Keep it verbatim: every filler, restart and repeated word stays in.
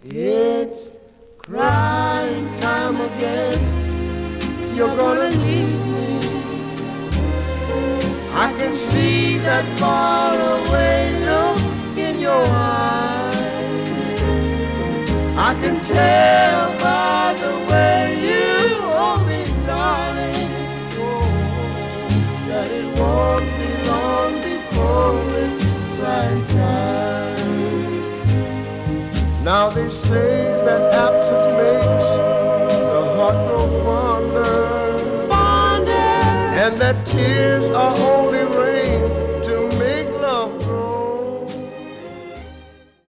It's crying time again. You're gonna leave me. I can see that faraway look in your eyes. I can tell by the way you hold me, darling, oh, that it won't be long before it's crying time. Now they say that absence makes the heart grow fonder, fonder, and that tears